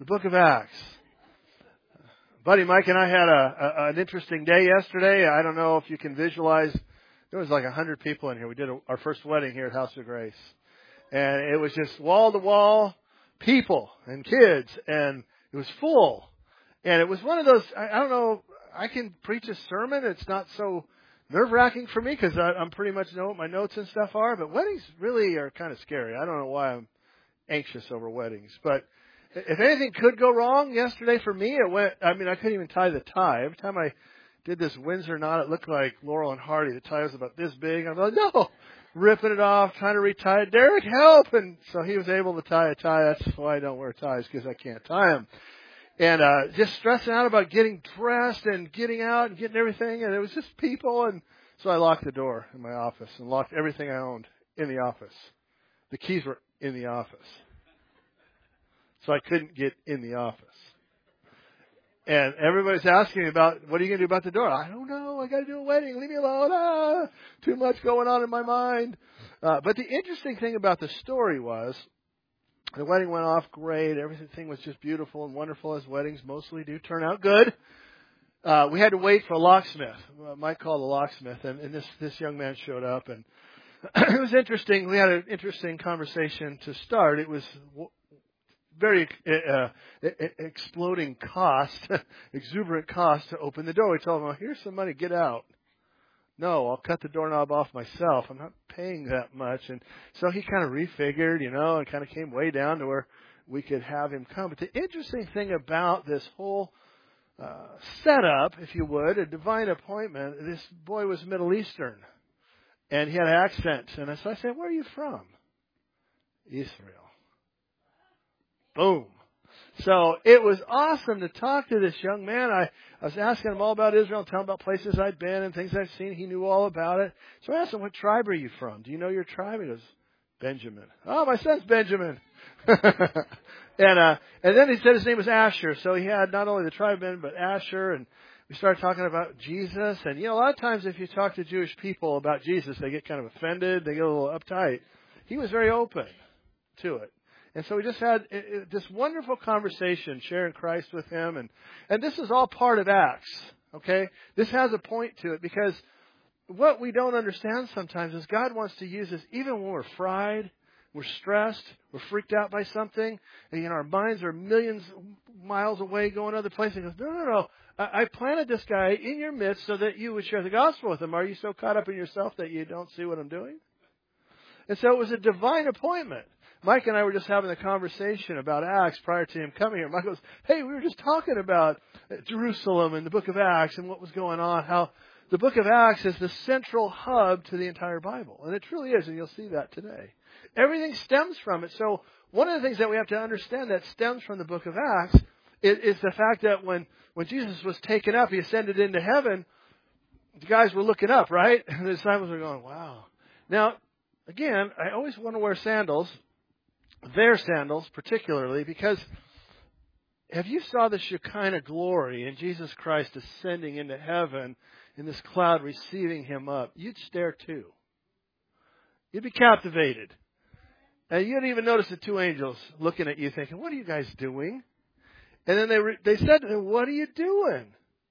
The book of Acts. Buddy Mike and I had an interesting day yesterday. I don't know if you can visualize. There was like 100 people in here. We did our first wedding here at House of Grace. And it was just wall-to-wall people and kids. And it was full. And it was one of those, I don't know, I can preach a sermon. It's not so nerve-wracking for me because I'm pretty much know what my notes and stuff are. But weddings really are kind of scary. I don't know why I'm anxious over weddings. But if anything could go wrong yesterday for me, I couldn't even tie the tie. Every time I did this Windsor knot, it looked like Laurel and Hardy. The tie was about this big. I'm like, no, ripping it off, trying to retie it. Derek, help! And so he was able to tie a tie. That's why I don't wear ties, because I can't tie them. And just stressing out about getting dressed and getting out and getting everything. And it was just people. And so I locked the door in my office and locked everything I owned in the office. The keys were in the office. So I couldn't get in the office. And everybody's asking me about, what are you going to do about the door? I don't know. I got to do a wedding. Leave me alone. Too much going on in my mind. But the interesting thing about the story was, the wedding went off great. Everything was just beautiful and wonderful, as weddings mostly do turn out good. We had to wait for a locksmith. Mike called a locksmith, and this young man showed up. And it was interesting. We had an interesting conversation to start. It was very exploding cost, exuberant cost to open the door. We told him, well, here's some money, get out. No, I'll cut the doorknob off myself. I'm not paying that much. And so he kind of refigured, and kind of came way down to where we could have him come. But the interesting thing about this whole setup, if you would, a divine appointment, this boy was Middle Eastern. And he had an accent. And so I said, where are you from? Israel. Boom. So it was awesome to talk to this young man. I was asking him all about Israel and telling him about places I'd been and things I've seen. He knew all about it. So I asked him, what tribe are you from? Do you know your tribe? He goes, Benjamin. Oh, my son's Benjamin. and then he said his name was Asher. So he had not only the tribe Ben, but Asher. And we started talking about Jesus. And, a lot of times if you talk to Jewish people about Jesus, they get kind of offended. They get a little uptight. He was very open to it. And so we just had this wonderful conversation, sharing Christ with him. And this is all part of Acts, okay? This has a point to it, because what we don't understand sometimes is God wants to use us even when we're fried, we're stressed, we're freaked out by something, and our minds are millions of miles away going other places. He goes, no. I planted this guy in your midst so that you would share the gospel with him. Are you so caught up in yourself that you don't see what I'm doing? And so it was a divine appointment. Mike and I were just having a conversation about Acts prior to him coming here. Mike goes, hey, we were just talking about Jerusalem and the book of Acts and what was going on, how the book of Acts is the central hub to the entire Bible. And it truly is, and you'll see that today. Everything stems from it. So one of the things that we have to understand that stems from the book of Acts is the fact that when Jesus was taken up, he ascended into heaven, the guys were looking up, right? And the disciples were going, wow. Now, again, I always want to wear sandals. Their sandals particularly, because if you saw the Shekinah glory in Jesus Christ ascending into heaven in this cloud receiving him up, you'd stare too. You'd be captivated. And you'd even notice the two angels looking at you thinking, what are you guys doing? And then they said to him, what are you doing?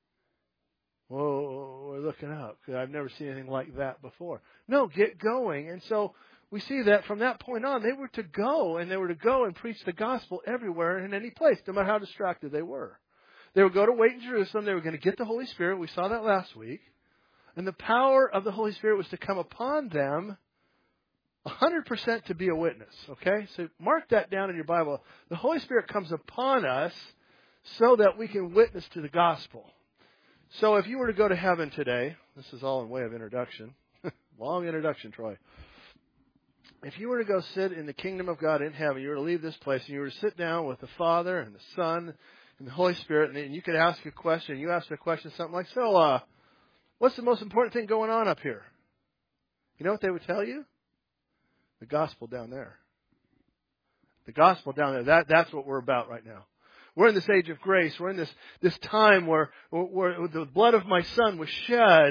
Well, we're looking up. I've never seen anything like that before. No, get going. And so we see that from that point on, they were to go, and they were to go and preach the gospel everywhere and in any place, no matter how distracted they were. They would go to wait in Jerusalem. They were going to get the Holy Spirit. We saw that last week. And the power of the Holy Spirit was to come upon them 100% to be a witness. Okay? So mark that down in your Bible. The Holy Spirit comes upon us so that we can witness to the gospel. So if you were to go to heaven today, this is all in way of introduction. Long introduction, Troy. If you were to go sit in the kingdom of God in heaven, you were to leave this place and you were to sit down with the Father and the Son and the Holy Spirit, and you could ask a question. You asked a question something like, so, what's the most important thing going on up here? You know what they would tell you? The gospel down there. The gospel down there. That's what we're about right now. We're in this age of grace. We're in this time where the blood of my Son was shed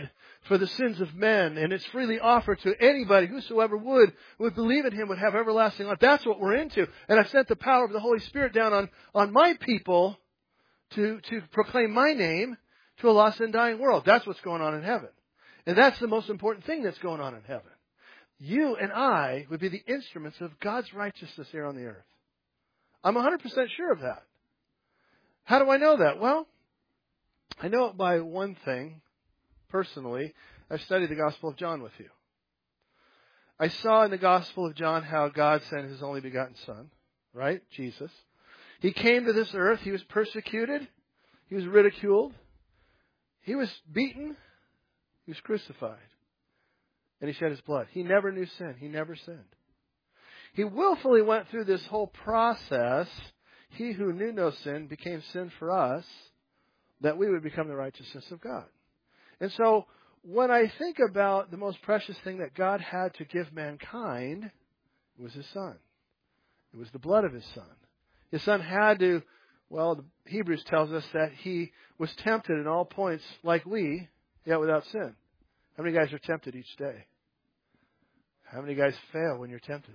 for the sins of men, and it's freely offered to anybody, whosoever would believe in Him, would have everlasting life. That's what we're into. And I've sent the power of the Holy Spirit down on my people to proclaim my name to a lost and dying world. That's what's going on in heaven. And that's the most important thing that's going on in heaven. You and I would be the instruments of God's righteousness here on the earth. I'm 100% sure of that. How do I know that? Well, I know it by one thing. Personally, I've studied the Gospel of John with you. I saw in the Gospel of John how God sent His only begotten Son, right? Jesus. He came to this earth. He was persecuted. He was ridiculed. He was beaten. He was crucified. And He shed His blood. He never knew sin. He never sinned. He willfully went through this whole process. He who knew no sin became sin for us, that we would become the righteousness of God. And so, when I think about the most precious thing that God had to give mankind, it was His Son. It was the blood of His Son. His Son had to, well, Hebrews tells us that He was tempted in all points like we, yet without sin. How many guys are tempted each day? How many guys fail when you're tempted?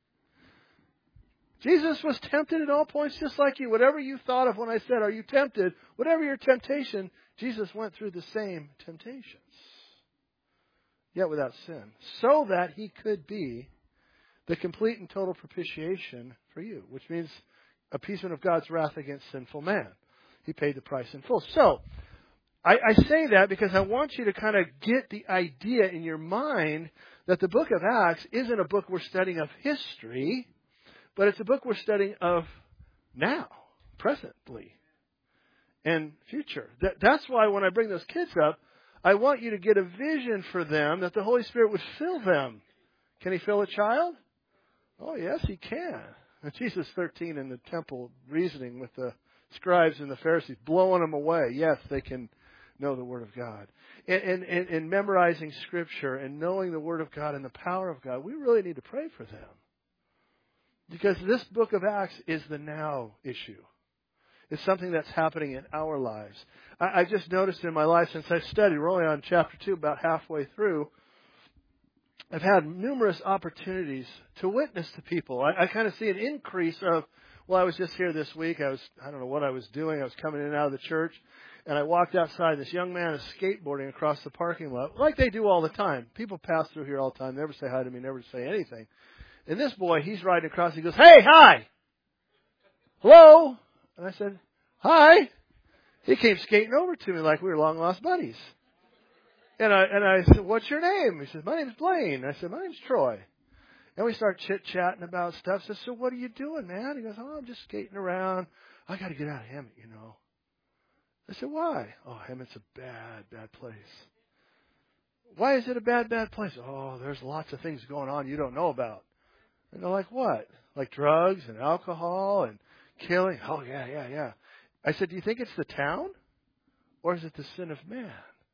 Jesus was tempted in all points just like you. Whatever you thought of when I said, are you tempted? Whatever your temptation, Jesus went through the same temptations, yet without sin, so that He could be the complete and total propitiation for you, which means appeasement of God's wrath against sinful man. He paid the price in full. So, I say that because I want you to kind of get the idea in your mind that the book of Acts isn't a book we're studying of history, but it's a book we're studying of now, presently, and future. That's why when I bring those kids up, I want you to get a vision for them that the Holy Spirit would fill them. Can He fill a child? Oh, yes, He can. And Jesus 13 in the temple reasoning with the scribes and the Pharisees, blowing them away. Yes, they can know the Word of God. And memorizing Scripture and knowing the Word of God and the power of God, we really need to pray for them. Because this book of Acts is the now issue. It's something that's happening in our lives. I just noticed in my life since I studied, we're only on chapter 2, about halfway through, I've had numerous opportunities to witness to people. I kind of see an increase of, well, I was just here this week. I don't know what I was doing. I was coming in and out of the church, and I walked outside. This young man is skateboarding across the parking lot, like they do all the time. People pass through here all the time, never say hi to me, never say anything. And this boy, he's riding across. He goes, "Hey, hi, hello." And I said, "Hi." He came skating over to me like we were long lost buddies. And I said, "What's your name?" He said, "My name's Blaine." I said, "My name's Troy." And we start chit-chatting about stuff. I said, "So what are you doing, man?" He goes, "Oh, I'm just skating around. I got to get out of Hemet, you know." I said, "Why?" "Oh, Hemet's a bad, bad place." "Why is it a bad, bad place?" "Oh, there's lots of things going on you don't know about." And they're like, "What?" "Like drugs and alcohol and killing." "Oh, yeah. I said, "Do you think it's the town? Or is it the sin of man?"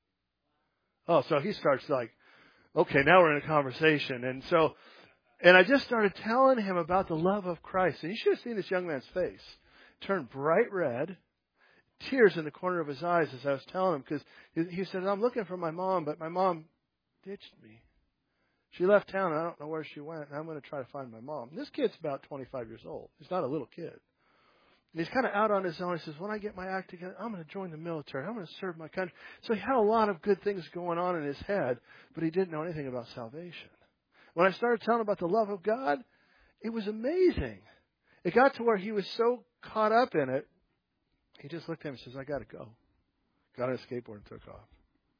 Oh, so he starts like, okay, now we're in a conversation. And I just started telling him about the love of Christ. And you should have seen this young man's face. Turned bright red, tears in the corner of his eyes as I was telling him. Because he said, "I'm looking for my mom, but my mom ditched me. She left town, and I don't know where she went, and I'm going to try to find my mom." And this kid's about 25 years old. He's not a little kid. And he's kind of out on his own. He says, "When I get my act together, I'm going to join the military. I'm going to serve my country." So he had a lot of good things going on in his head, but he didn't know anything about salvation. When I started telling him about the love of God, it was amazing. It got to where he was so caught up in it, he just looked at me and says, "I got to go." Got on a skateboard and took off.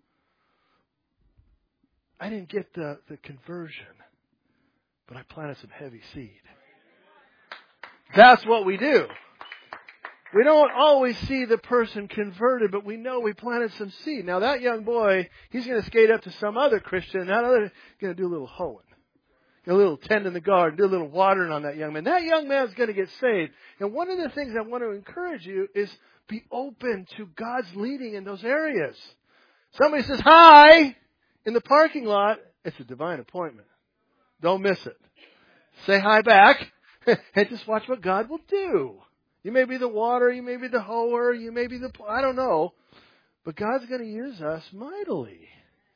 I didn't get the conversion, but I planted some heavy seed. That's what we do. We don't always see the person converted, but we know we planted some seed. Now that young boy, he's going to skate up to some other Christian, and that other going to do a little hoeing. A little tend in the garden, do a little watering on that young man. That young man's going to get saved. And one of the things I want to encourage you is be open to God's leading in those areas. Somebody says, "Hi," in the parking lot. It's a divine appointment. Don't miss it. Say hi back and just watch what God will do. You may be the water, you may be the hoer, you may be I don't know. But God's going to use us mightily.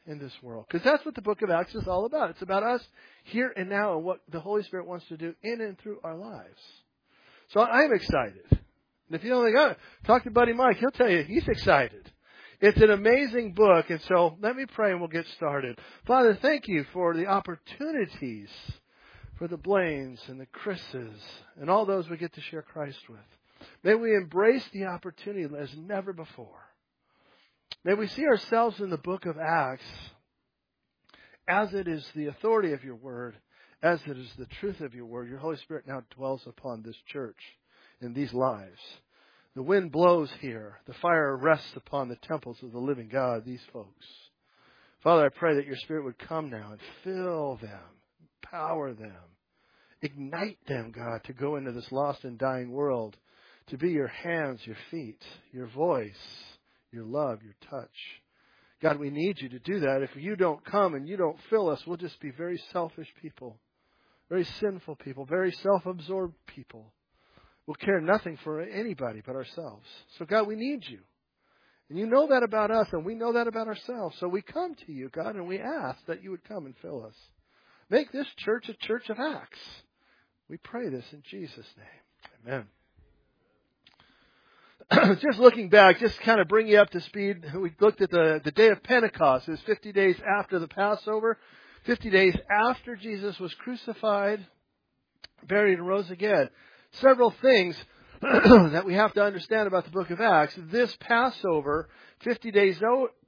in this world. Because that's what the book of Acts is all about. It's about us here and now and what the Holy Spirit wants to do in and through our lives. So I'm excited. And if you don't think, talk to Buddy Mike. He'll tell you he's excited. It's an amazing book. And so let me pray and we'll get started. Father, thank you for the opportunities for the Blaines and the Chris's and all those we get to share Christ with. May we embrace the opportunity as never before. May we see ourselves in the book of Acts as it is the authority of your word, as it is the truth of your word. Your Holy Spirit now dwells upon this church in these lives. The wind blows here. The fire rests upon the temples of the living God, these folks. Father, I pray that your Spirit would come now and fill them, empower them, ignite them, God, to go into this lost and dying world, to be your hands, your feet, your voice, your love, your touch. God, we need you to do that. If you don't come and you don't fill us, we'll just be very selfish people, very sinful people, very self-absorbed people. We'll care nothing for anybody but ourselves. So, God, we need you. And you know that about us, and we know that about ourselves. So we come to you, God, and we ask that you would come and fill us. Make this church a church of Acts. We pray this in Jesus' name. Amen. Just looking back, just kind of bring you up to speed. We looked at the day of Pentecost. It was 50 days after the Passover, 50 days after Jesus was crucified, buried, and rose again. Several things that we have to understand about the book of Acts. This Passover, 50 days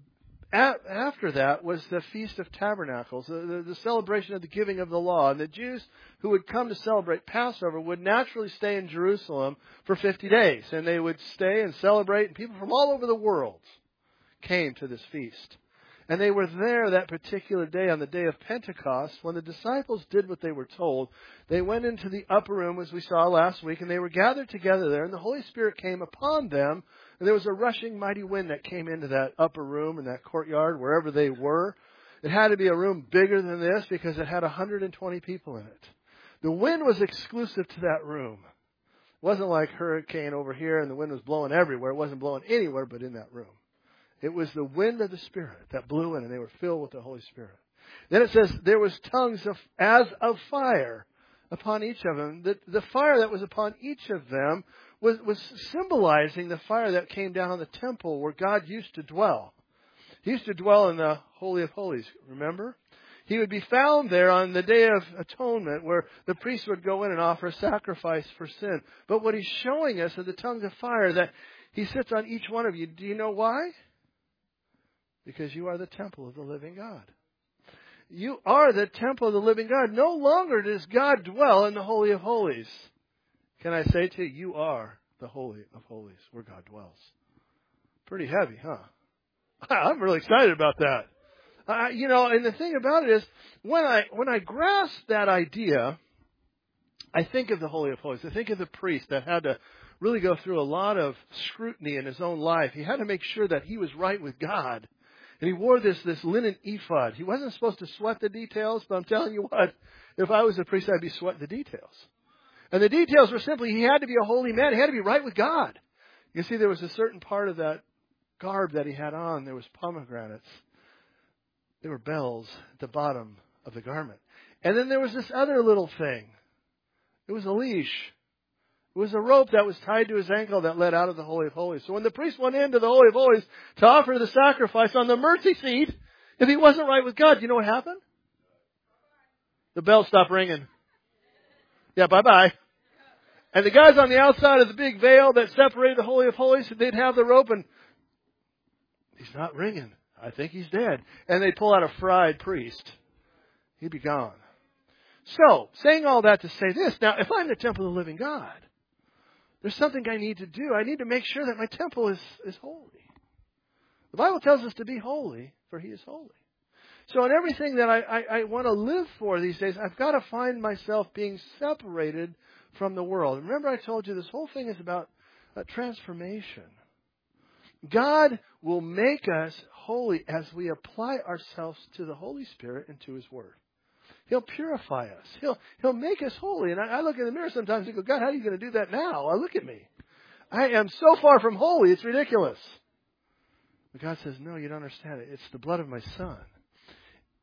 after that, was the Feast of Tabernacles, the celebration of the giving of the law. And the Jews who would come to celebrate Passover would naturally stay in Jerusalem for 50 days. And they would stay and celebrate. And people from all over the world came to this feast. And they were there that particular day on the day of Pentecost. When the disciples did what they were told, they went into the upper room, as we saw last week, and they were gathered together there. And the Holy Spirit came upon them. And there was a rushing mighty wind that came into that upper room in that courtyard, wherever they were. It had to be a room bigger than this because it had 120 people in it. The wind was exclusive to that room. It wasn't like hurricane over here and the wind was blowing everywhere. It wasn't blowing anywhere but in that room. It was the wind of the Spirit that blew in, and they were filled with the Holy Spirit. Then it says there was tongues as of fire upon each of them. The fire that was upon each of them was symbolizing the fire that came down on the temple where God used to dwell. He used to dwell in the Holy of Holies, remember? He would be found there on the Day of Atonement where the priest would go in and offer a sacrifice for sin. But what he's showing us are the tongues of fire that he sits on each one of you. Do you know why? Because you are the temple of the living God. You are the temple of the living God. No longer does God dwell in the Holy of Holies. Can I say to you, you are the Holy of Holies where God dwells. Pretty heavy, huh? I'm really excited about that. And the thing about it is, when I grasp that idea, I think of the Holy of Holies. I think of the priest that had to really go through a lot of scrutiny in his own life. He had to make sure that he was right with God. And he wore this linen ephod. He wasn't supposed to sweat the details, but I'm telling you what, if I was a priest, I'd be sweating the details. And the details were simply, he had to be a holy man. He had to be right with God. You see, there was a certain part of that garb that he had on. There was pomegranates. There were bells at the bottom of the garment. And then there was this other little thing. It was a leash. It was a rope that was tied to his ankle that led out of the Holy of Holies. So when the priest went into the Holy of Holies to offer the sacrifice on the mercy seat, if he wasn't right with God, do you know what happened? The bell stopped ringing. Yeah, bye-bye. And the guys on the outside of the big veil that separated the Holy of Holies, they'd have the rope and he's not ringing. I think he's dead. And they pull out a fried priest. He'd be gone. So, saying all that to say this, now, if I'm the temple of the living God, there's something I need to do. I need to make sure that my temple is holy. The Bible tells us to be holy, for He is holy. So in everything that I want to live for these days, I've got to find myself being separated from the world. Remember I told you this whole thing is about transformation. God will make us holy as we apply ourselves to the Holy Spirit and to His Word. He'll purify us. He'll make us holy. And I look in the mirror sometimes and go, God, how are you going to do that now? Look at me. I am so far from holy, it's ridiculous. But God says, no, you don't understand it. It's the blood of my Son.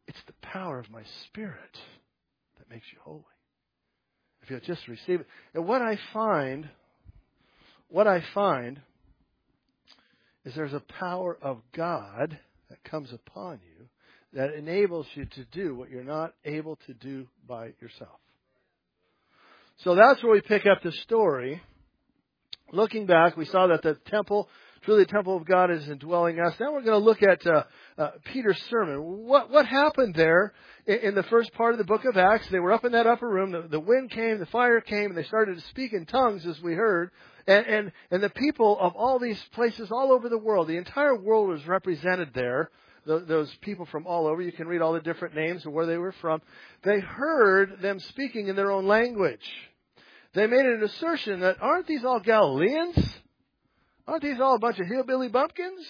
It's the power of my Spirit that makes you holy. If you'll just receive it. And what I find is there's a power of God that comes upon you that enables you to do what you're not able to do by yourself. So that's where we pick up the story. Looking back, we saw that the temple, truly the temple of God, is indwelling us. Now we're going to look at Peter's sermon. What happened there in the first part of the book of Acts? They were up in that upper room. The wind came, the fire came, and they started to speak in tongues, as we heard. And the people of all these places all over the world, the entire world was represented there. Those people from all over, you can read all the different names of where they were from. They heard them speaking in their own language. They made an assertion that, aren't these all Galileans? Aren't these all a bunch of hillbilly bumpkins?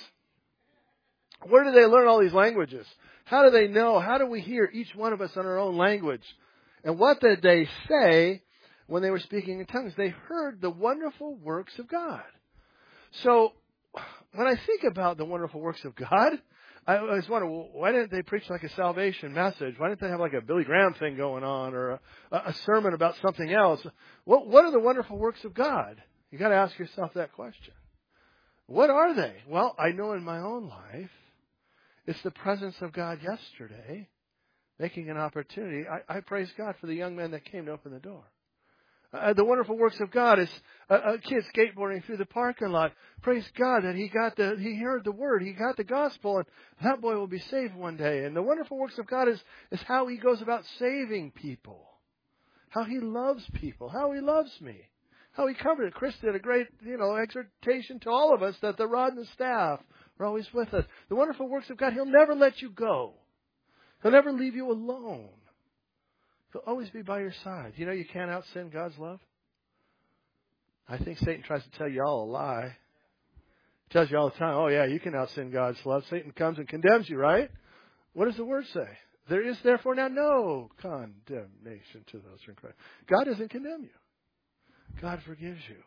Where do they learn all these languages? How do they know? How do we hear each one of us in our own language? And what did they say when they were speaking in tongues? They heard the wonderful works of God. So when I think about the wonderful works of God, I always wonder, why didn't they preach like a salvation message? Why didn't they have like a Billy Graham thing going on, or a sermon about something else? What are the wonderful works of God? You got to ask yourself that question. What are they? Well, I know in my own life, it's the presence of God yesterday, making an opportunity. I praise God for the young man that came to open the door. The wonderful works of God is a kid skateboarding through the parking lot. Praise God that he heard the word, he got the gospel, and that boy will be saved one day. And the wonderful works of God is how he goes about saving people, how he loves people, how he loves me, how he covered it. Chris did a great, exhortation to all of us that the rod and the staff are always with us. The wonderful works of God, He'll never let you go. He'll never leave you alone. He'll always be by your side. You know you can't out-sin God's love? I think Satan tries to tell you all a lie. He tells you all the time, oh yeah, you can out-sin God's love. Satan comes and condemns you, right? What does the Word say? There is therefore now no condemnation to those who are in Christ. God doesn't condemn you. God forgives you.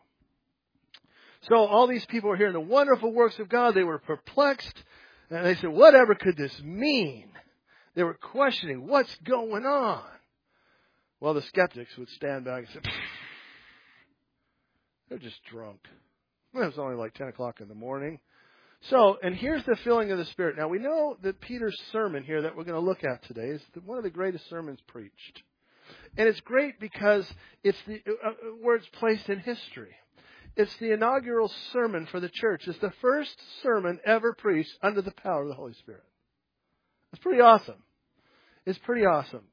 So all these people are hearing the wonderful works of God. They were perplexed. And they said, whatever could this mean? They were questioning, what's going on? Well, the skeptics would stand back and say, they're just drunk. It was only like 10 o'clock in the morning. So, and here's the filling of the Spirit. Now, we know that Peter's sermon here that we're going to look at today is one of the greatest sermons preached. And it's great because it's where it's placed in history. It's the inaugural sermon for the church. It's the first sermon ever preached under the power of the Holy Spirit. It's pretty awesome. It's pretty awesome.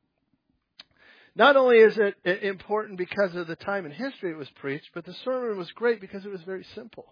Not only is it important because of the time in history it was preached, but the sermon was great because it was very simple.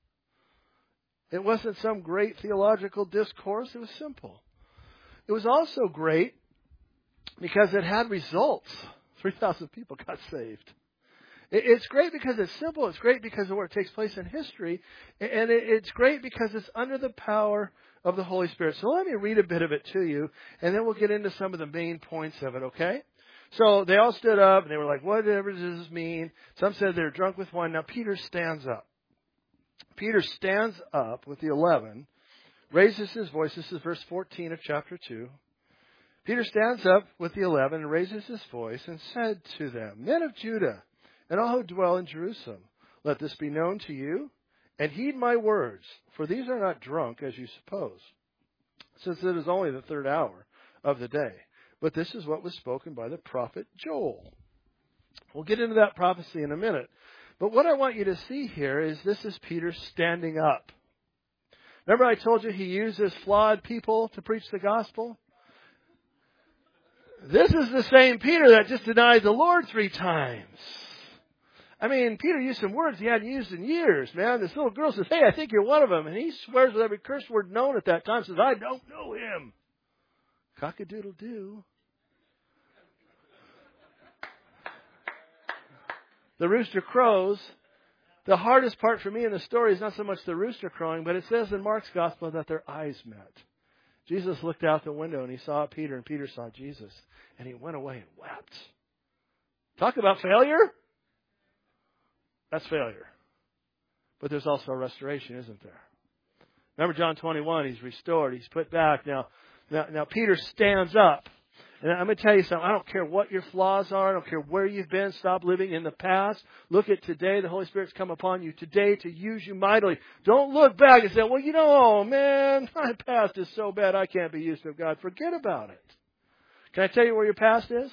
It wasn't some great theological discourse. It was simple. It was also great because it had results. 3,000 people got saved. It's great because it's simple. It's great because of where it takes place in history. And it's great because it's under the power of the Holy Spirit. So let me read a bit of it to you, and then we'll get into some of the main points of it, okay? So they all stood up, and they were like, whatever does this mean? Some said they were drunk with wine. Now Peter stands up. Peter stands up with the 11, raises his voice. This is verse 14 of chapter 2. Peter stands up with the 11 and raises his voice and said to them, men of Judah, and all who dwell in Jerusalem, let this be known to you, and heed my words, for these are not drunk as you suppose, since it is only the third hour of the day. But this is what was spoken by the prophet Joel. We'll get into that prophecy in a minute. But what I want you to see here is this is Peter standing up. Remember I told you he uses flawed people to preach the gospel? This is the same Peter that just denied the Lord 3 times. I mean, Peter used some words he hadn't used in years, man. This little girl says, hey, I think you're one of them. And he swears with every curse word known at that time, says, I don't know him. Cock-a-doodle-doo. The rooster crows. The hardest part for me in the story is not so much the rooster crowing, but it says in Mark's gospel that their eyes met. Jesus looked out the window and he saw Peter, and Peter saw Jesus. And he went away and wept. Talk about failure. That's failure. But there's also a restoration, isn't there? Remember John 21, he's restored, he's put back. Now, Now Peter stands up. And I'm going to tell you something. I don't care what your flaws are. I don't care where you've been. Stop living in the past. Look at today. The Holy Spirit's come upon you today to use you mightily. Don't look back and say, well, oh, man, my past is so bad I can't be used of God. Forget about it. Can I tell you where your past is?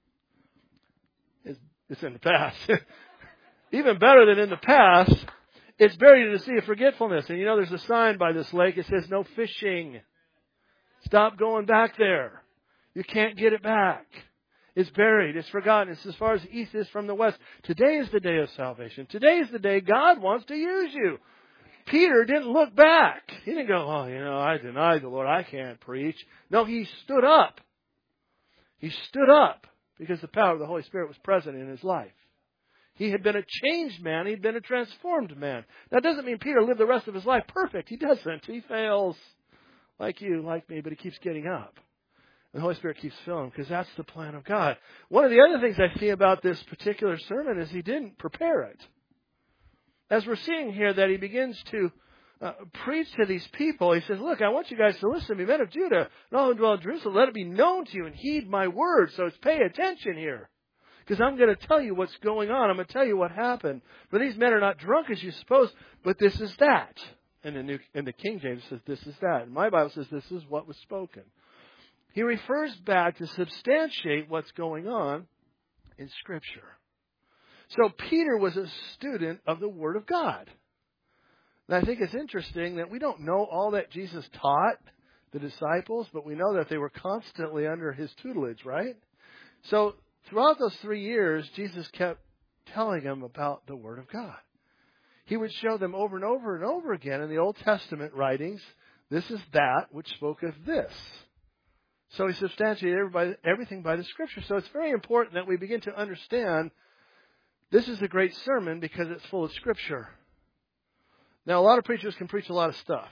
It's in the past. Even better than in the past, it's buried in the sea of forgetfulness. And there's a sign by this lake. It says no fishing. Stop going back there. You can't get it back. It's buried. It's forgotten. It's as far as the east is from the west. Today is the day of salvation. Today is the day God wants to use you. Peter didn't look back. He didn't go, I denied the Lord. I can't preach. No, he stood up. He stood up because the power of the Holy Spirit was present in his life. He had been a changed man. He'd been a transformed man. That doesn't mean Peter lived the rest of his life perfect. He doesn't. He fails like you, like me, but he keeps getting up. The Holy Spirit keeps filling because that's the plan of God. One of the other things I see about this particular sermon is he didn't prepare it. As we're seeing here that he begins to preach to these people, he says, look, I want you guys to listen to me, men of Judah, and all who dwell in Jerusalem. Let it be known to you and heed my words. So pay attention here. Because I'm going to tell you what's going on. I'm going to tell you what happened. For these men are not drunk as you suppose, but this is that. And in the King James it says this is that. And my Bible says this is what was spoken. He refers back to substantiate what's going on in Scripture. So Peter was a student of the Word of God. And I think it's interesting that we don't know all that Jesus taught the disciples, but we know that they were constantly under his tutelage, right? So throughout those 3 years, Jesus kept telling them about the Word of God. He would show them over and over and over again in the Old Testament writings, this is that which spoke of this. So he substantiated everything by the Scripture. So it's very important that we begin to understand this is a great sermon because it's full of Scripture. Now, a lot of preachers can preach a lot of stuff.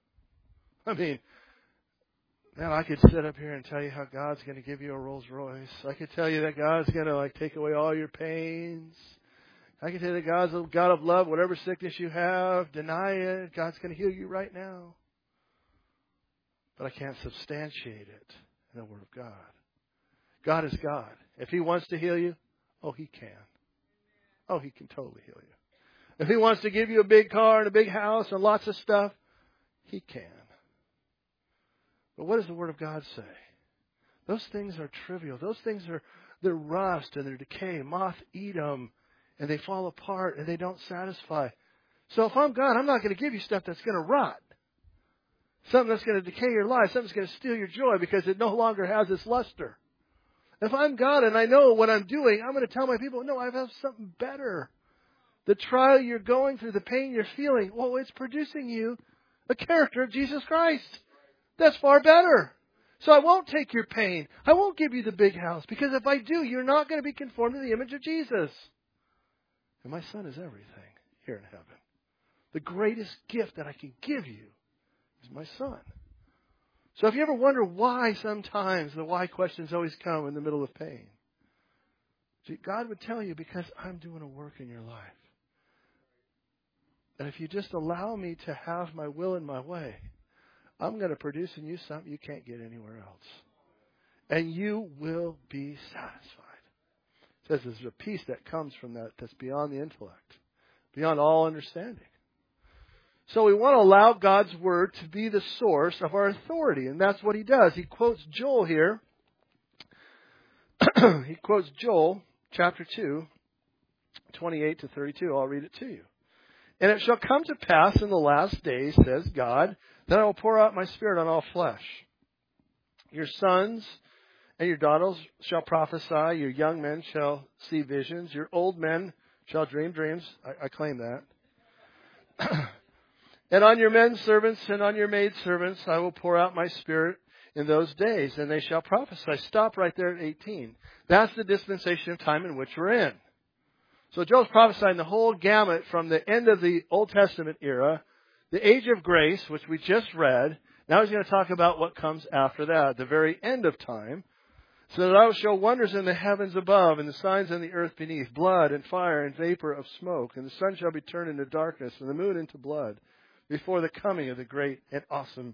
I mean, man, I could sit up here and tell you how God's going to give you a Rolls Royce. I could tell you that God's going to take away all your pains. I can tell you that God's a God of love. Whatever sickness you have, deny it. God's going to heal you right now. But I can't substantiate it in the Word of God. God is God. If He wants to heal you, He can. He can totally heal you. If He wants to give you a big car and a big house and lots of stuff, He can. But what does the Word of God say? Those things are trivial. Those things they're rust and they're decay. Moth eat them and they fall apart and they don't satisfy. So if I'm God, I'm not going to give you stuff that's going to rot. Something that's going to decay your life. Something that's going to steal your joy because it no longer has its luster. If I'm God and I know what I'm doing, I'm going to tell my people, no, I have something better. The trial you're going through, the pain you're feeling, it's producing you a character of Jesus Christ. That's far better. So I won't take your pain. I won't give you the big house because if I do, you're not going to be conformed to the image of Jesus. And my Son is everything here in heaven. The greatest gift that I can give you is my Son. So if you ever wonder why sometimes the why questions always come in the middle of pain, God would tell you because I'm doing a work in your life. And if you just allow me to have my will and my way, I'm going to produce in you something you can't get anywhere else. And you will be satisfied. It says there's a peace that comes from that that's beyond the intellect, beyond all understanding. So we want to allow God's Word to be the source of our authority. And that's what He does. He quotes Joel here. He quotes Joel chapter 2, 28 to 32. I'll read it to you. And it shall come to pass in the last days, says God, that I will pour out my Spirit on all flesh. Your sons and your daughters shall prophesy. Your young men shall see visions. Your old men shall dream dreams. I claim that. And on your men servants and on your maid servants I will pour out my Spirit in those days, and they shall prophesy. Stop right there at 18. That's the dispensation of time in which we're in. So Joel's prophesying the whole gamut from the end of the Old Testament era, the age of grace, which we just read. Now he's going to talk about what comes after that, the very end of time. So that I will show wonders in the heavens above and the signs in the earth beneath, blood and fire and vapor of smoke. And the sun shall be turned into darkness and the moon into blood before the coming of the great and awesome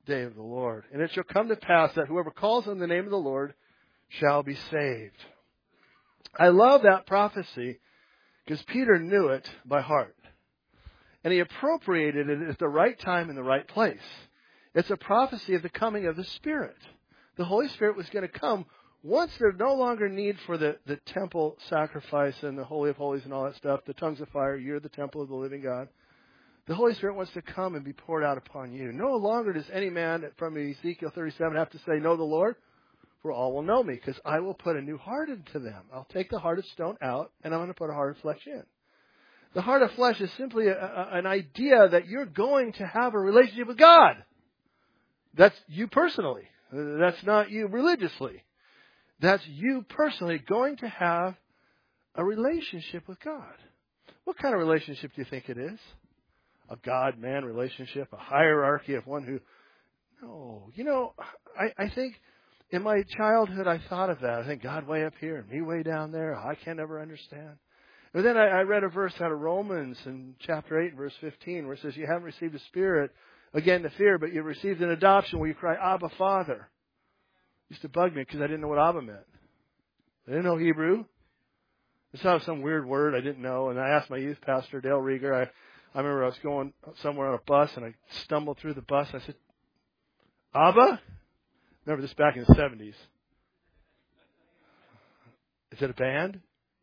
day of the Lord. And it shall come to pass that whoever calls on the name of the Lord shall be saved. I love that prophecy because Peter knew it by heart. And he appropriated it at the right time in the right place. It's a prophecy of the coming of the Spirit. The Holy Spirit was going to come once there's no longer need for the temple sacrifice and the Holy of Holies and all that stuff, the tongues of fire, you're the temple of the living God. The Holy Spirit wants to come and be poured out upon you. No longer does any man from Ezekiel 37 have to say, know the Lord, for all will know me, because I will put a new heart into them. I'll take the heart of stone out, and I'm going to put a heart of flesh in. The heart of flesh is simply an idea that you're going to have a relationship with God. That's you personally. That's not you religiously. That's you personally going to have a relationship with God. What kind of relationship do you think it is? A God-man relationship, a hierarchy of one who... No. You know, I think in my childhood I thought of that. I think God way up here and me way down there. I can't ever understand. But then I read a verse out of Romans in chapter 8, verse 15, where it says, you haven't received a spirit, again, to fear, but you've received an adoption where you cry, Abba, Father. It used to bug me because I didn't know what Abba meant. I didn't know Hebrew. It's not some weird word I didn't know. And I asked my youth pastor, Dale Rieger, I remember I was going somewhere on a bus, and I stumbled through the bus. I said, Abba? Remember this back in the 70s. Is it a band?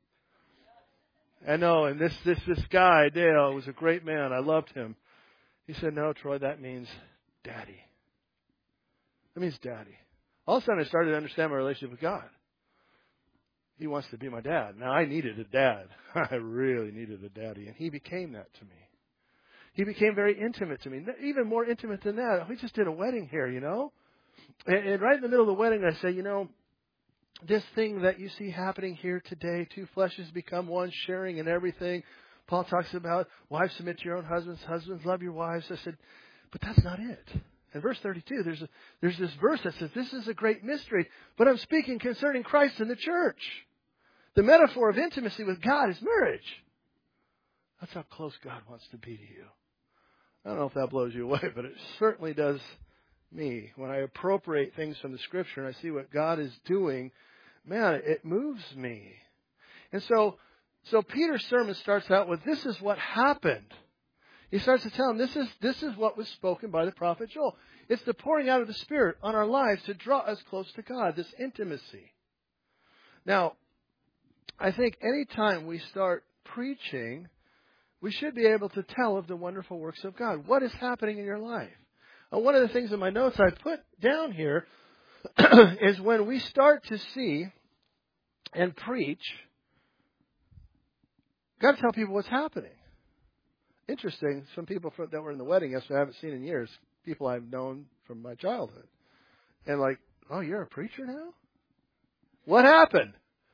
I know, and this guy, Dale, was a great man. I loved him. He said, no, Troy, that means daddy. That means daddy. All of a sudden I started to understand my relationship with God. He wants to be my dad. Now, I needed a dad. I really needed a daddy, and he became that to me. He became very intimate to me, even more intimate than that. We just did a wedding here, you know. And right in the middle of the wedding, I say, you know, this thing that you see happening here today, two fleshes become one, sharing in everything. Paul talks about wives submit to your own husbands, husbands love your wives. I said, but that's not it. In verse 32, there's this verse that says, this is a great mystery, but I'm speaking concerning Christ and the church. The metaphor of intimacy with God is marriage. That's how close God wants to be to you. I don't know if that blows you away, but it certainly does me. When I appropriate things from the Scripture and I see what God is doing, man, it moves me. And so Peter's sermon starts out with, this is what happened. He starts to tell him, this is what was spoken by the prophet Joel. It's the pouring out of the Spirit on our lives to draw us close to God, this intimacy. Now, I think any time we start preaching, we should be able to tell of the wonderful works of God. What is happening in your life? One of the things in my notes I put down here is when we start to see and preach, got to tell people what's happening. Interesting, some people that were in the wedding yesterday I haven't seen in years, people I've known from my childhood. And like, oh, you're a preacher now? What happened?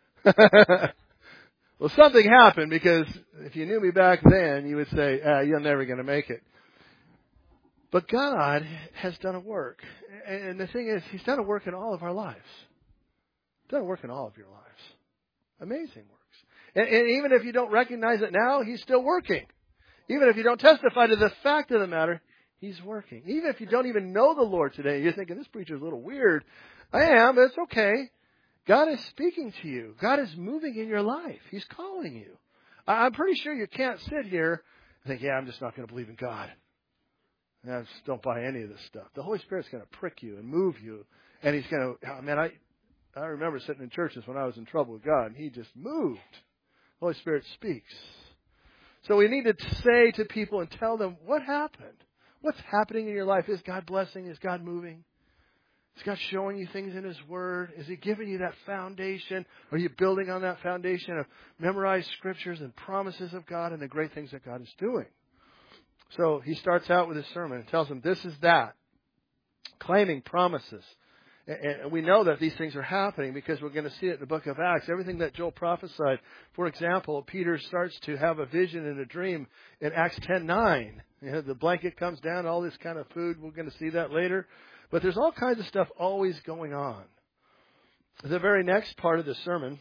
Well, something happened, because if you knew me back then, you would say, you're never going to make it. But God has done a work. And the thing is, He's done a work in all of our lives. He's done a work in all of your lives. Amazing works. And even if you don't recognize it now, He's still working. Even if you don't testify to the fact of the matter, He's working. Even if you don't even know the Lord today, you're thinking, this preacher's a little weird. I am, but it's okay. God is speaking to you. God is moving in your life. He's calling you. I'm pretty sure you can't sit here and think, I'm just not going to believe in God. I just don't buy any of this stuff. The Holy Spirit's going to prick you and move you. And He's going to, I remember sitting in churches when I was in trouble with God, and He just moved. The Holy Spirit speaks. So we need to say to people and tell them what happened. What's happening in your life? Is God blessing? Is God moving? Is God showing you things in His Word? Is He giving you that foundation? Are you building on that foundation of memorized scriptures and promises of God and the great things that God is doing? So he starts out with his sermon and tells them this is that. Claiming promises. And we know that these things are happening because we're going to see it in the book of Acts. Everything that Joel prophesied. For example, Peter starts to have a vision and a dream in Acts 10:9. The blanket comes down, all this kind of food. We're going to see that later. But there's all kinds of stuff always going on. The very next part of the sermon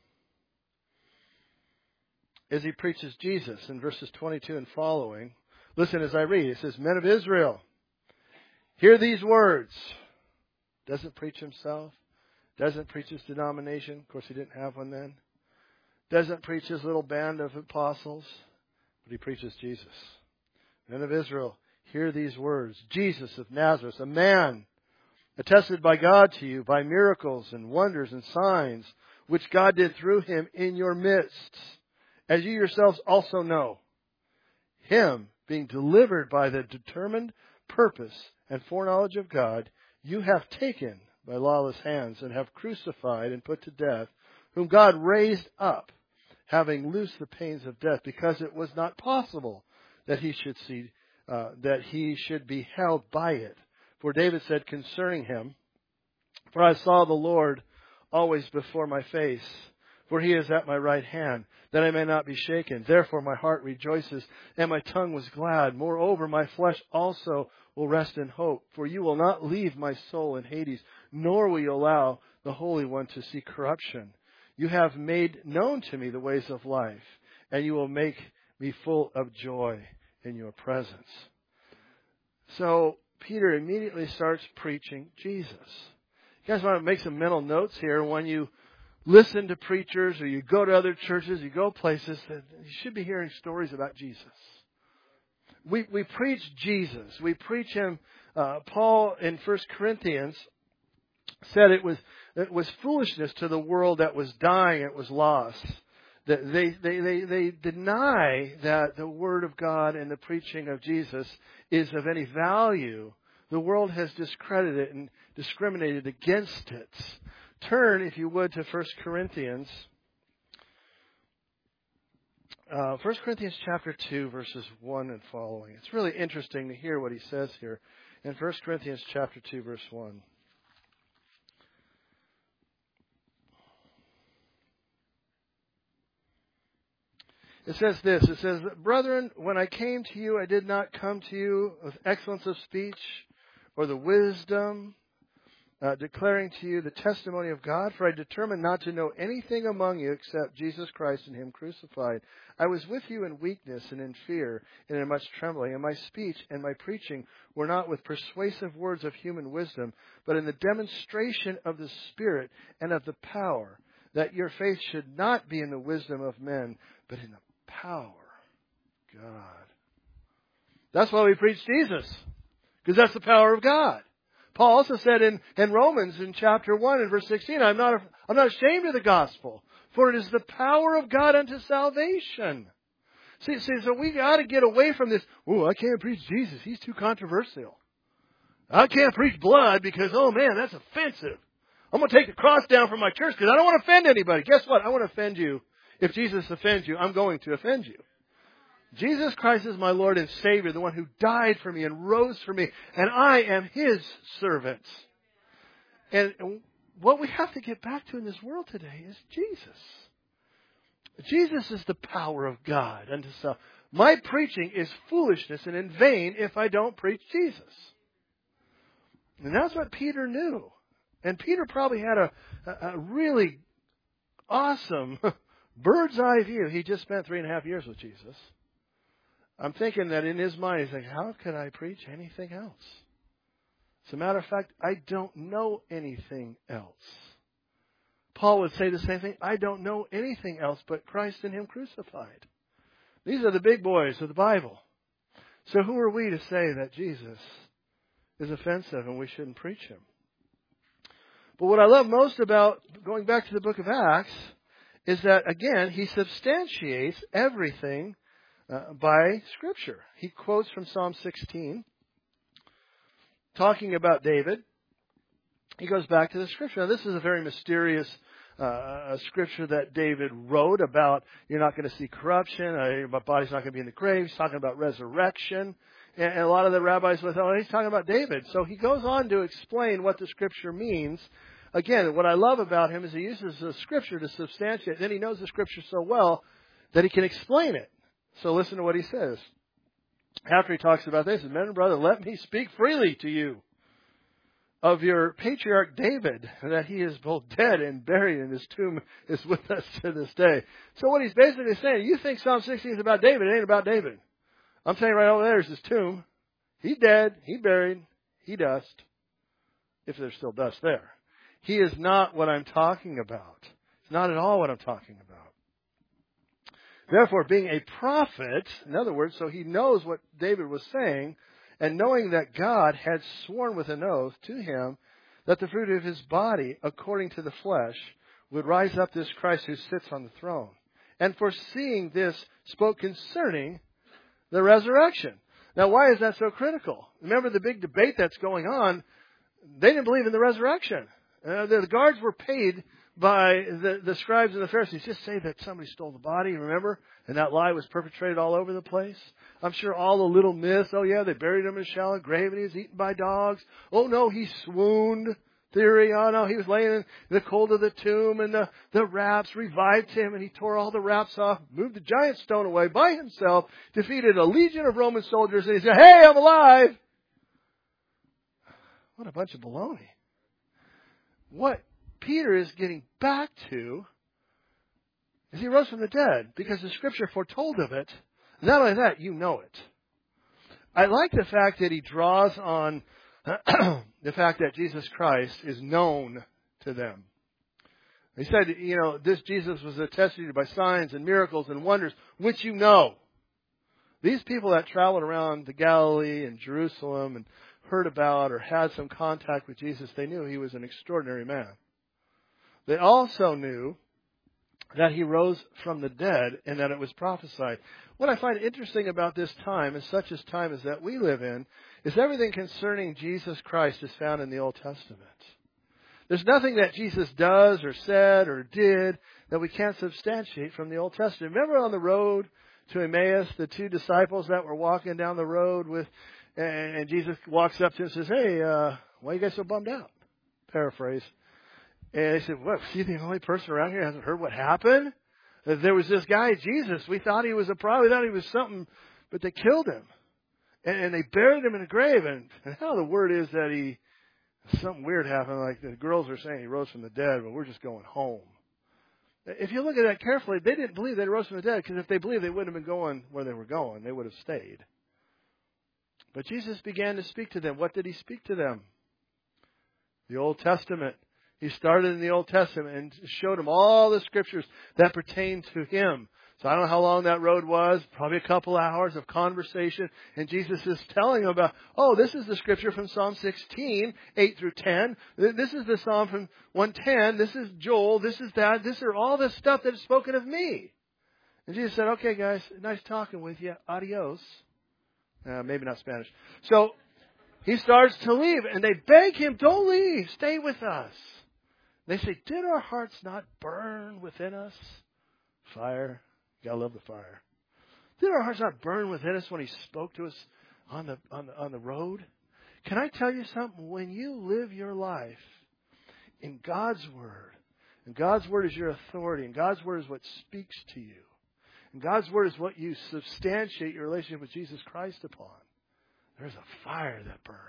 is he preaches Jesus in verses 22 and following. Listen as I read. It says, men of Israel, hear these words. Doesn't preach himself. Doesn't preach his denomination. Of course, he didn't have one then. Doesn't preach his little band of apostles. But he preaches Jesus. Men of Israel, hear these words. Jesus of Nazareth, a man attested by God to you by miracles and wonders and signs, which God did through him in your midst, as you yourselves also know. Him being delivered by the determined purpose and foreknowledge of God, you have taken by lawless hands and have crucified and put to death, whom God raised up, having loosed the pains of death, because it was not possible that he should be held by it. For David said concerning him, for I saw the Lord always before my face, for he is at my right hand, that I may not be shaken. Therefore my heart rejoices, and my tongue was glad. Moreover, my flesh also will rest in hope, for you will not leave my soul in Hades, nor will you allow the Holy One to see corruption. You have made known to me the ways of life, and you will make me full of joy in your presence. So Peter immediately starts preaching Jesus. You guys want to make some mental notes here when you listen to preachers or you go to other churches, you go places, that you should be hearing stories about Jesus. We preach Jesus. We preach Him. Paul in 1 Corinthians said it was foolishness to the world that was dying, it was lost. That they deny that the Word of God and the preaching of Jesus is of any value. The world has discredited and discriminated against it. Turn, if you would, to 1 Corinthians. 1 Corinthians chapter 2, verses 1 and following. It's really interesting to hear what he says here in 1 Corinthians chapter 2, verse 1. It says this, it says, brethren, when I came to you, I did not come to you with excellence of speech or the wisdom, declaring to you the testimony of God, for I determined not to know anything among you except Jesus Christ and Him crucified. I was with you in weakness and in fear and in much trembling, and my speech and my preaching were not with persuasive words of human wisdom, but in the demonstration of the Spirit and of the power, that your faith should not be in the wisdom of men, but in the power of God. That's why we preach Jesus, because that's the power of God. Paul also said in Romans in chapter 1 and verse 16, I'm not ashamed of the gospel, for it is the power of God unto salvation. See, so we got to get away from this, I can't preach Jesus, he's too controversial. I can't preach blood because, that's offensive. I'm going to take the cross down from my church because I don't want to offend anybody. Guess what? I want to offend you. If Jesus offends you, I'm going to offend you. Jesus Christ is my Lord and Savior, the one who died for me and rose for me, and I am His servant. And what we have to get back to in this world today is Jesus. Jesus is the power of God unto self. My preaching is foolishness and in vain if I don't preach Jesus. And that's what Peter knew. And Peter probably had a really awesome bird's eye view. He just spent 3.5 years with Jesus. I'm thinking that in his mind, he's like, how could I preach anything else? As a matter of fact, I don't know anything else. Paul would say the same thing. I don't know anything else but Christ and Him crucified. These are the big boys of the Bible. So who are we to say that Jesus is offensive and we shouldn't preach Him? But what I love most about going back to the book of Acts is that, again, he substantiates everything by Scripture. He quotes from Psalm 16, talking about David. He goes back to the Scripture. Now, this is a very mysterious Scripture that David wrote about you're not going to see corruption, my body's not going to be in the grave. He's talking about resurrection. And a lot of the rabbis would say, he's talking about David. So he goes on to explain what the Scripture means. Again, what I love about him is he uses the Scripture to substantiate. Then he knows the Scripture so well that he can explain it. So listen to what he says. After he talks about this, he says, men and brethren, let me speak freely to you of your patriarch David, that he is both dead and buried, and his tomb is with us to this day. So what he's basically saying, you think Psalm 16 is about David, it ain't about David. I'm saying right over there is his tomb. He's dead. He's buried. He dust. If there's still dust there. He is not what I'm talking about. It's not at all what I'm talking about. Therefore, being a prophet, in other words, so he knows what David was saying, and knowing that God had sworn with an oath to him that the fruit of his body, according to the flesh, would rise up this Christ who sits on the throne. And foreseeing this, spoke concerning the resurrection. Now, why is that so critical? Remember the big debate that's going on. They didn't believe in the resurrection. The guards were paid by the scribes and the Pharisees. Just say that somebody stole the body, remember? And that lie was perpetrated all over the place. I'm sure all the little myths. Oh, yeah, they buried him in a shallow grave and he was eaten by dogs. Oh, no, he swooned. Theory. Oh, no, he was laying in the cold of the tomb and the wraps revived him and he tore all the wraps off, moved the giant stone away by himself, defeated a legion of Roman soldiers, and he said, hey, I'm alive. What a bunch of baloney. What Peter is getting back to is he rose from the dead because the Scripture foretold of it. Not only that, you know it. I like the fact that he draws on the fact that Jesus Christ is known to them. He said, this Jesus was attested to by signs and miracles and wonders, which you know. These people that traveled around the Galilee and Jerusalem and heard about or had some contact with Jesus, they knew he was an extraordinary man. They also knew that he rose from the dead and that it was prophesied. What I find interesting about this time, and such a time as that we live in, is everything concerning Jesus Christ is found in the Old Testament. There's nothing that Jesus does or said or did that we can't substantiate from the Old Testament. Remember on the road to Emmaus, the two disciples that were walking down the road with, and Jesus walks up to them and says, hey, why are you guys so bummed out? Paraphrase. And they said, what, you the only person around here who hasn't heard what happened? There was this guy, Jesus. We thought he was a prophet. We thought he was something, but they killed him. And they buried him in a grave. And how the word is that something weird happened. Like the girls are saying he rose from the dead, but we're just going home. If you look at that carefully, they didn't believe they rose from the dead, because if they believed, they wouldn't have been going where they were going. They would have stayed. But Jesus began to speak to them. What did he speak to them? The Old Testament. He started in the Old Testament and showed them all the scriptures that pertain to him. So I don't know how long that road was, probably a couple hours of conversation. And Jesus is telling them about, this is the scripture from Psalm 16, 8 through 10. This is the Psalm from 110. This is Joel. This is that. This are all the stuff that is spoken of me. And Jesus said, okay, guys, nice talking with you. Adios. Maybe not Spanish. So he starts to leave, and they beg him, don't leave. Stay with us. They say, did our hearts not burn within us? Fire. You gotta love the fire. Did our hearts not burn within us when he spoke to us on the road? Can I tell you something? When you live your life in God's Word, and God's Word is your authority, and God's Word is what speaks to you, and God's Word is what you substantiate your relationship with Jesus Christ upon, there's a fire that burns.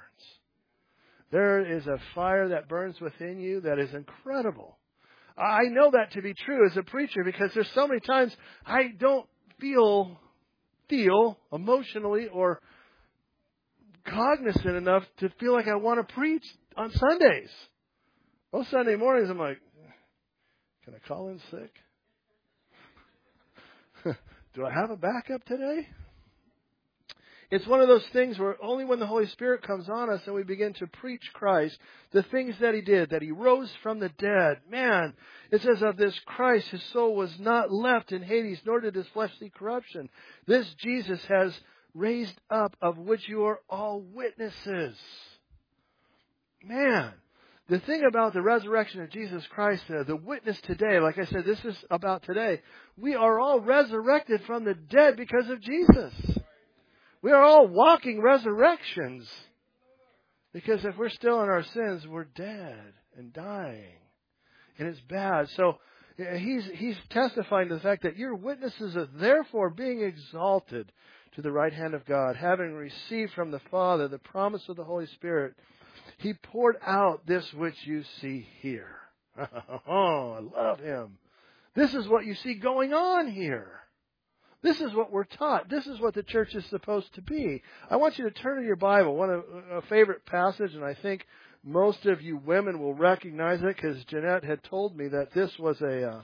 There is a fire that burns within you that is incredible. I know that to be true as a preacher, because there's so many times I don't feel emotionally or cognizant enough to feel like I want to preach on Sundays. Most Sunday mornings I'm like, can I call in sick? Do I have a backup today? It's one of those things where only when the Holy Spirit comes on us and we begin to preach Christ, the things that he did, that he rose from the dead. Man, it says of this Christ, his soul was not left in Hades, nor did his flesh see corruption. This Jesus has raised up, of which you are all witnesses. Man, the thing about the resurrection of Jesus Christ, the witness today, like I said, this is about today. We are all resurrected from the dead because of Jesus. We are all walking resurrections. Because if we're still in our sins, we're dead and dying. And it's bad. So he's testifying to the fact that your witnesses are therefore being exalted to the right hand of God, having received from the Father the promise of the Holy Spirit. He poured out this which you see here. Oh, I love him. This is what you see going on here. This is what we're taught. This is what the church is supposed to be. I want you to turn to your Bible. A favorite passage, and I think most of you women will recognize it because Jeanette had told me that this was a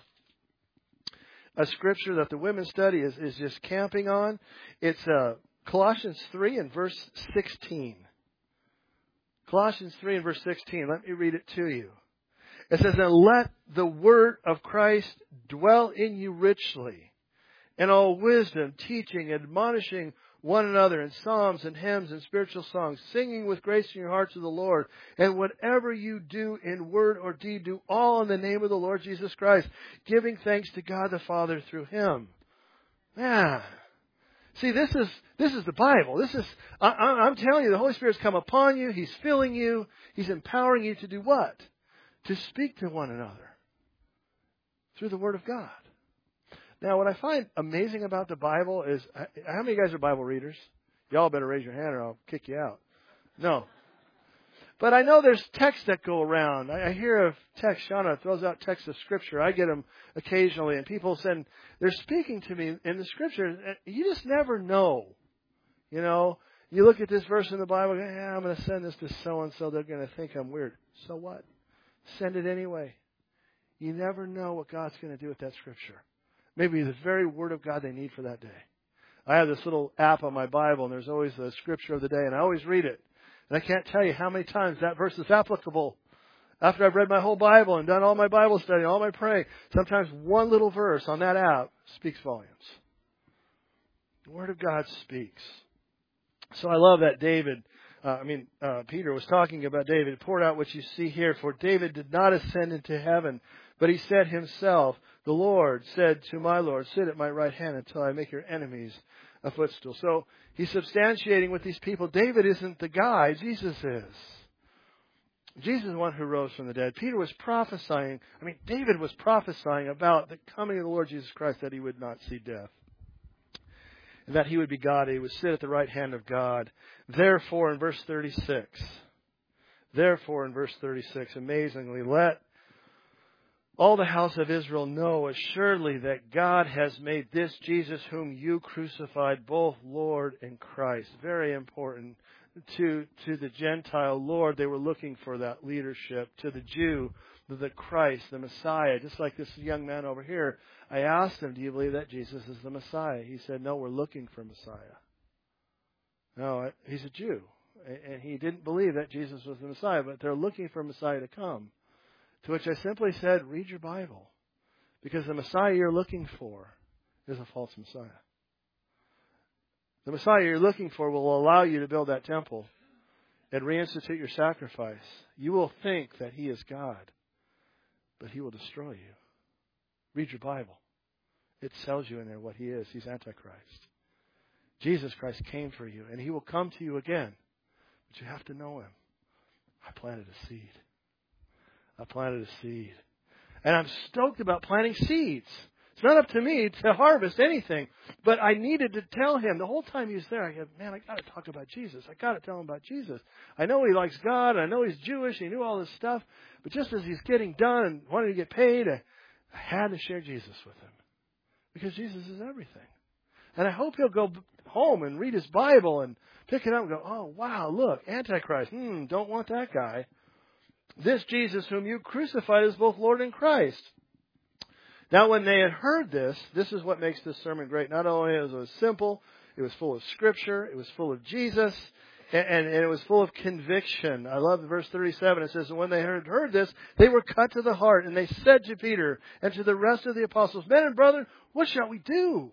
scripture that the women study is just camping on. It's Colossians 3 and verse 16. Colossians 3 and verse 16. Let me read it to you. It says, "And let the word of Christ dwell in you richly, in all wisdom, teaching, admonishing one another in psalms and hymns and spiritual songs, singing with grace in your heart to the Lord. And whatever you do in word or deed, do all in the name of the Lord Jesus Christ, giving thanks to God the Father through Him." Man, see, this is the Bible. I'm telling you, the Holy Spirit's come upon you. He's filling you. He's empowering you to do what? To speak to one another through the Word of God. Now, what I find amazing about the Bible is, how many of you guys are Bible readers? Y'all better raise your hand or I'll kick you out. No. But I know there's texts that go around. I hear of texts. Shauna throws out texts of Scripture. I get them occasionally. And people send, they're speaking to me in the Scripture. You just never know. You know, you look at this verse in the Bible, I'm going to send this to so-and-so. They're going to think I'm weird. So what? Send it anyway. You never know what God's going to do with that Scripture. Maybe the very Word of God they need for that day. I have this little app on my Bible, and there's always the Scripture of the day, and I always read it. And I can't tell you how many times that verse is applicable. After I've read my whole Bible and done all my Bible study, all my praying, sometimes one little verse on that app speaks volumes. The Word of God speaks. So I love that Peter was talking about David, poured out what you see here. For David did not ascend into heaven, but he said himself, "The Lord said to my Lord, sit at my right hand until I make your enemies a footstool." So he's substantiating with these people, David isn't the guy, Jesus is. Jesus is the one who rose from the dead. David was prophesying about the coming of the Lord Jesus Christ, that he would not see death. And that he would be God, he would sit at the right hand of God. Therefore, in verse 36, amazingly, let all the house of Israel know assuredly that God has made this Jesus whom you crucified both Lord and Christ. Very important. To the Gentile Lord, they were looking for that leadership. To the Jew, the Christ, the Messiah. Just like this young man over here. I asked him, do you believe that Jesus is the Messiah? He said, no, we're looking for Messiah. No, he's a Jew. And he didn't believe that Jesus was the Messiah, but they're looking for Messiah to come. To which I simply said, read your Bible. Because the Messiah you're looking for is a false Messiah. The Messiah you're looking for will allow you to build that temple and reinstitute your sacrifice. You will think that He is God, but He will destroy you. Read your Bible. It tells you in there what He is. He's Antichrist. Jesus Christ came for you, and He will come to you again. But you have to know Him. I planted a seed. And I'm stoked about planting seeds. It's not up to me to harvest anything. But I needed to tell him. The whole time he was there, I said, man, I got to talk about Jesus. I got to tell him about Jesus. I know he likes God. I know he's Jewish. He knew all this stuff. But just as he's getting done and wanting to get paid, I had to share Jesus with him. Because Jesus is everything. And I hope he'll go home and read his Bible and pick it up and go, oh, wow, look, Antichrist. Don't want that guy. This Jesus whom you crucified is both Lord and Christ. Now, when they had heard this is what makes this sermon great. Not only was it simple, it was full of Scripture, it was full of Jesus, and it was full of conviction. I love verse 37. It says, when they had heard this, they were cut to the heart, and they said to Peter and to the rest of the apostles, men and brethren, what shall we do?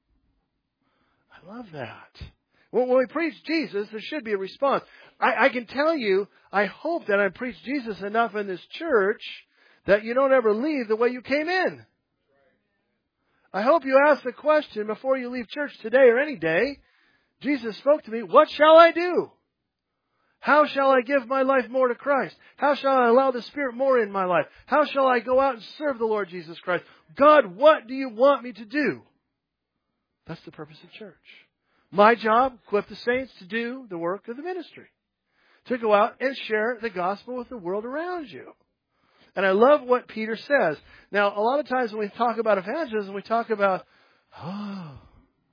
I love that. When we preach Jesus, there should be a response. I can tell you, I hope that I preach Jesus enough in this church that you don't ever leave the way you came in. I hope you ask the question before you leave church today or any day. Jesus spoke to me, what shall I do? How shall I give my life more to Christ? How shall I allow the Spirit more in my life? How shall I go out and serve the Lord Jesus Christ? God, what do you want me to do? That's the purpose of church. My job, equip the saints to do the work of the ministry. To go out and share the gospel with the world around you. And I love what Peter says. Now, a lot of times when we talk about evangelism, we talk about,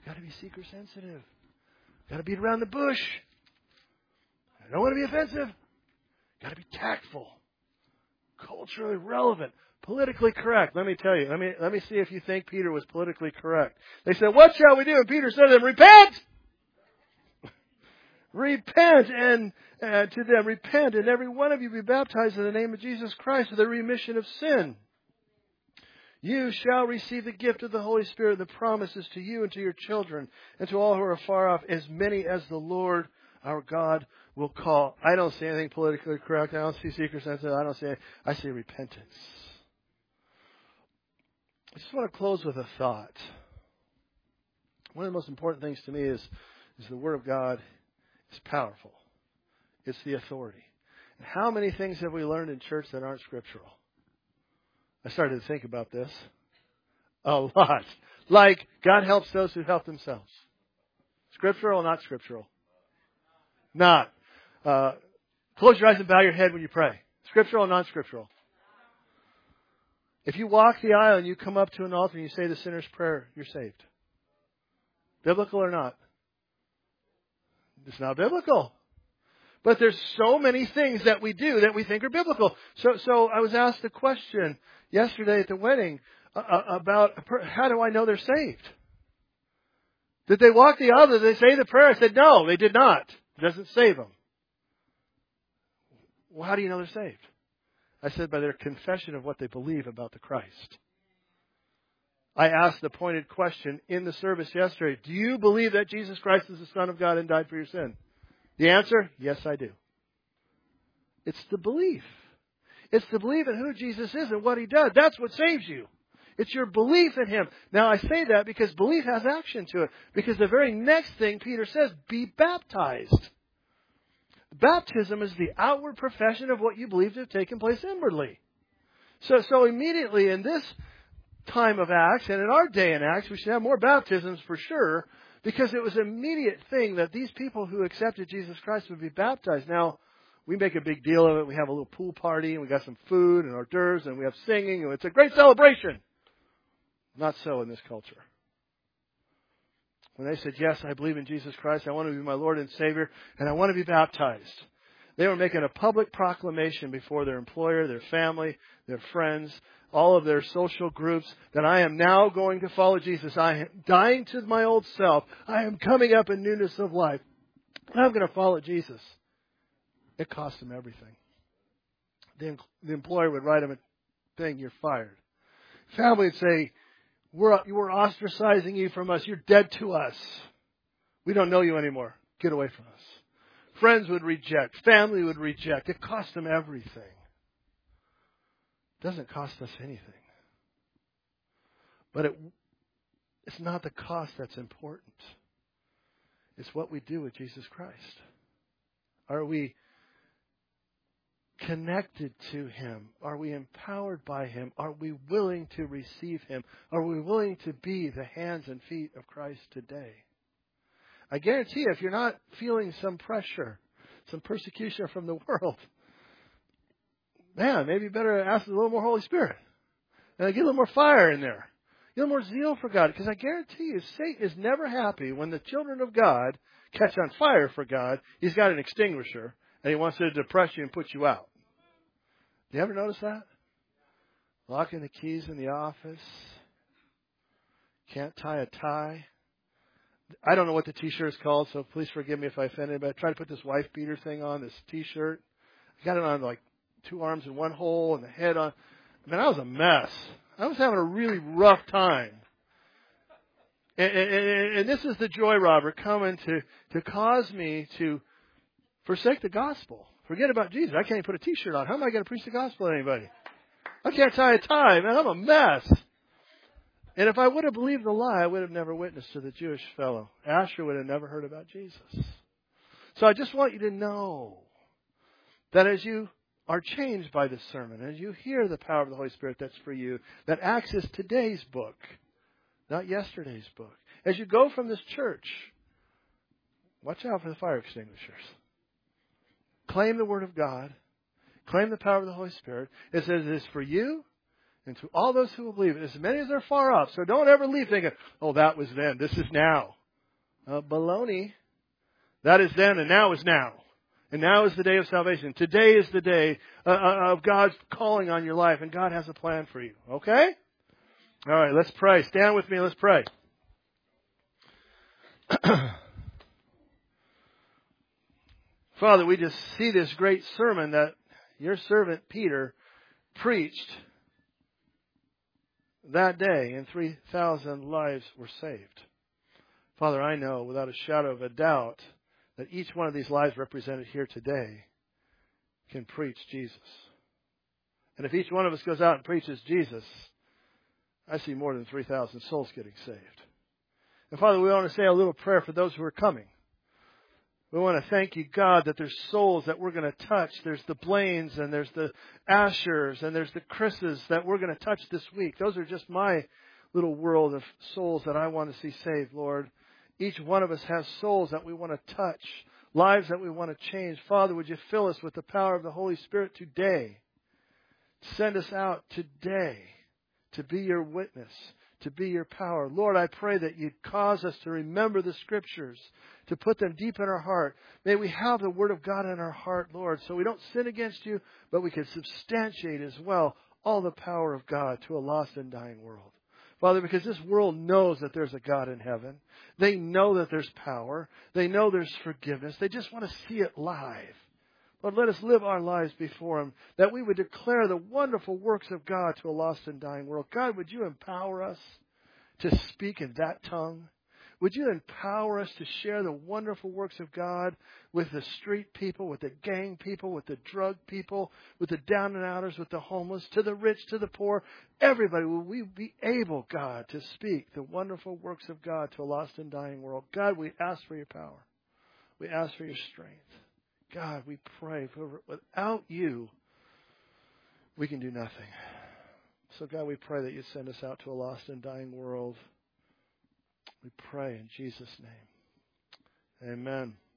Got to be seeker sensitive. Got to beat around the bush. I don't want to be offensive. Got to be tactful. Culturally relevant. Politically correct. Let me tell you. Let me see if you think Peter was politically correct. They said, what shall we do? And Peter said to them, repent! Repent, and to them, repent, and every one of you be baptized in the name of Jesus Christ for the remission of sin. You shall receive the gift of the Holy Spirit. The promises to you and to your children and to all who are far off, as many as the Lord our God will call. I don't see anything politically correct. I don't see seeker sensitive. I see repentance. I just want to close with a thought. One of the most important things to me is the Word of God is powerful. It's the authority. And how many things have we learned in church that aren't scriptural? I started to think about this. A lot. Like, God helps those who help themselves. Scriptural or not scriptural? Not. Close your eyes and bow your head when you pray. Scriptural or non-scriptural? If you walk the aisle and you come up to an altar and you say the sinner's prayer, you're saved. Biblical or not? It's not biblical. But there's so many things that we do that we think are biblical. So I was asked a question yesterday at the wedding about how do I know they're saved? Did they walk the aisle? Did they say the prayer? I said, no, they did not. It doesn't save them. Well, how do you know they're saved? I said, by their confession of what they believe about the Christ. I asked the pointed question in the service yesterday, do you believe that Jesus Christ is the Son of God and died for your sin? The answer, yes, I do. It's the belief. It's the belief in who Jesus is and what He does. That's what saves you. It's your belief in Him. Now, I say that because belief has action to it. Because the very next thing Peter says, be baptized. Baptism is the outward profession of what you believe to have taken place inwardly. So immediately in this time of Acts, and in our day in Acts, we should have more baptisms for sure, because it was an immediate thing that these people who accepted Jesus Christ would be baptized. Now, we make a big deal of it. We have a little pool party, and we got some food and hors d'oeuvres, and we have singing, and it's a great celebration. Not so in this culture. When they said, yes, I believe in Jesus Christ, I want to be my Lord and Savior, and I want to be baptized, they were making a public proclamation before their employer, their family, their friends, all of their social groups, that I am now going to follow Jesus. I am dying to my old self. I am coming up in newness of life. I'm going to follow Jesus. It cost them everything. The employer would write them a thing, you're fired. Family would say, we're ostracizing you from us. You're dead to us. We don't know you anymore. Get away from us. Friends would reject. Family would reject. It cost them everything. It doesn't cost us anything. But it's not the cost that's important. It's what we do with Jesus Christ. Are we connected to Him? Are we empowered by Him? Are we willing to receive Him? Are we willing to be the hands and feet of Christ today? I guarantee you, if you're not feeling some pressure, some persecution from the world, man, maybe you better ask for a little more Holy Spirit. And get a little more fire in there. Get a little more zeal for God. Because I guarantee you, Satan is never happy when the children of God catch on fire for God. He's got an extinguisher, and he wants to depress you and put you out. Do you ever notice that? Locking the keys in the office. Can't tie a tie. I don't know what the T-shirt is called, so please forgive me if I offend anybody. I tried to put this wife beater thing on, this T-shirt. I got it on like 2 arms in one hole and the head on. Man, I was a mess. I was having a really rough time. And this is the joy robber coming to cause me to forsake the gospel. Forget about Jesus. I can't even put a T-shirt on. How am I going to preach the gospel to anybody? I can't tie a tie, man. I'm a mess. And if I would have believed the lie, I would have never witnessed to the Jewish fellow. Asher would have never heard about Jesus. So I just want you to know that as you are changed by this sermon, as you hear the power of the Holy Spirit that's for you, that Acts is today's book, not yesterday's book. As you go from this church, watch out for the fire extinguishers. Claim the Word of God. Claim the power of the Holy Spirit. It says it is for you, And to all those who will believe, as many as are far off. So don't ever leave thinking, oh, that was then. This is now. Baloney. That is then and now is now. And now is the day of salvation. Today is the day of God's calling on your life. And God has a plan for you. Okay? All right, let's pray. Stand with me. Let's pray. Father, we just see this great sermon that your servant Peter preached that day, and 3,000 lives were saved. Father, I know without a shadow of a doubt that each one of these lives represented here today can preach Jesus. And if each one of us goes out and preaches Jesus, I see more than 3,000 souls getting saved. And Father, we want to say a little prayer for those who are coming. We want to thank you, God, that there's souls that we're going to touch. There's the Blaines and there's the Ashers and there's the Chris's that we're going to touch this week. Those are just my little world of souls that I want to see saved, Lord. Each one of us has souls that we want to touch, lives that we want to change. Father, would you fill us with the power of the Holy Spirit today? Send us out today to be your witness, to be your power. Lord, I pray that you'd cause us to remember the Scriptures, to put them deep in our heart. May we have the Word of God in our heart, Lord, so we don't sin against you, but we can substantiate as well all the power of God to a lost and dying world. Father, because this world knows that there's a God in heaven. They know that there's power. They know there's forgiveness. They just want to see it live. Lord, let us live our lives before Him, that we would declare the wonderful works of God to a lost and dying world. God, would you empower us to speak in that tongue? Would you empower us to share the wonderful works of God with the street people, with the gang people, with the drug people, with the down and outers, with the homeless, to the rich, to the poor, everybody? Will we be able, God, to speak the wonderful works of God to a lost and dying world? God, we ask for your power. We ask for your strength. God, we pray. Without you, we can do nothing. So, God, we pray that you send us out to a lost and dying world. We pray in Jesus' name. Amen.